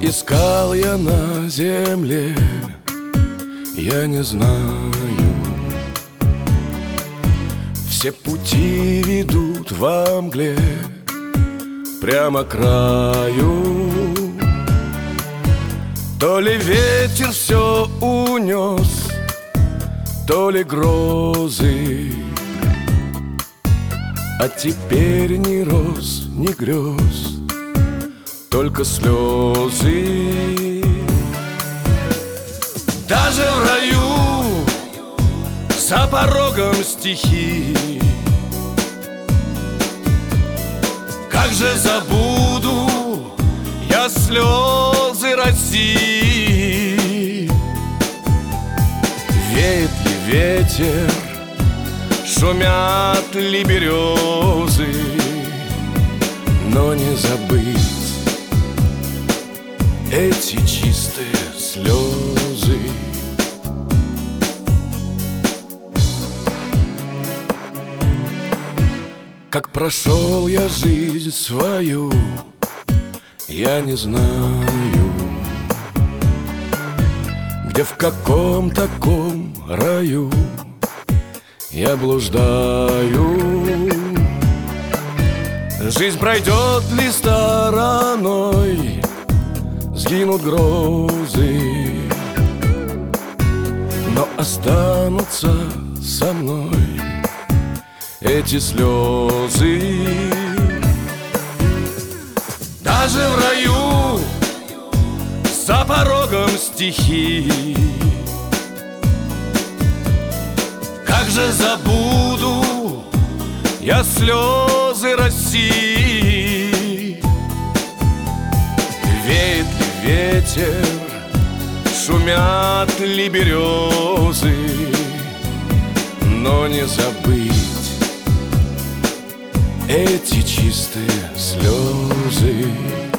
Искал я на земле, я не знаю. Все пути ведут во мгле прямо к краю. То ли ветер все унес, то ли грозы, а теперь ни роз, ни грез, только слезы. Даже в раю, за порогом стихи, как же забуду я слезы России. Веет ли ветер, шумят ли березы, но не забыть эти чистые слезы. Как прошел я жизнь свою, я не знаю, где в каком таком раю я блуждаю. Жизнь пройдет ли стороной, сгинут грозы, но останутся со мной эти слезы. Даже в раю, за порогом стихи, как же забуду я слезы России. Веет ли ветер, шумят ли березы, но не забыть эти чистые слезы.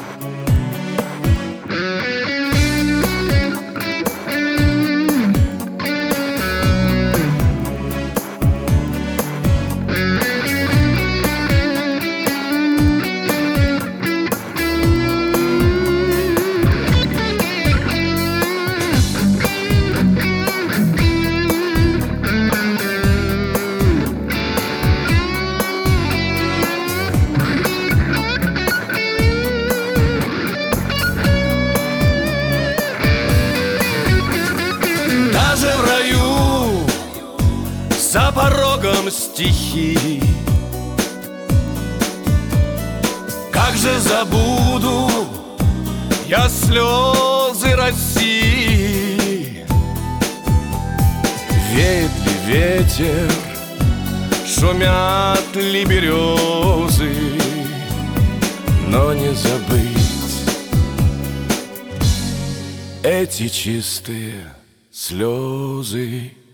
Даже в раю, за порогом стихи, как же забуду я слезы России. Веет ли ветер, шумят ли березы, но не забыть эти чистые слезы.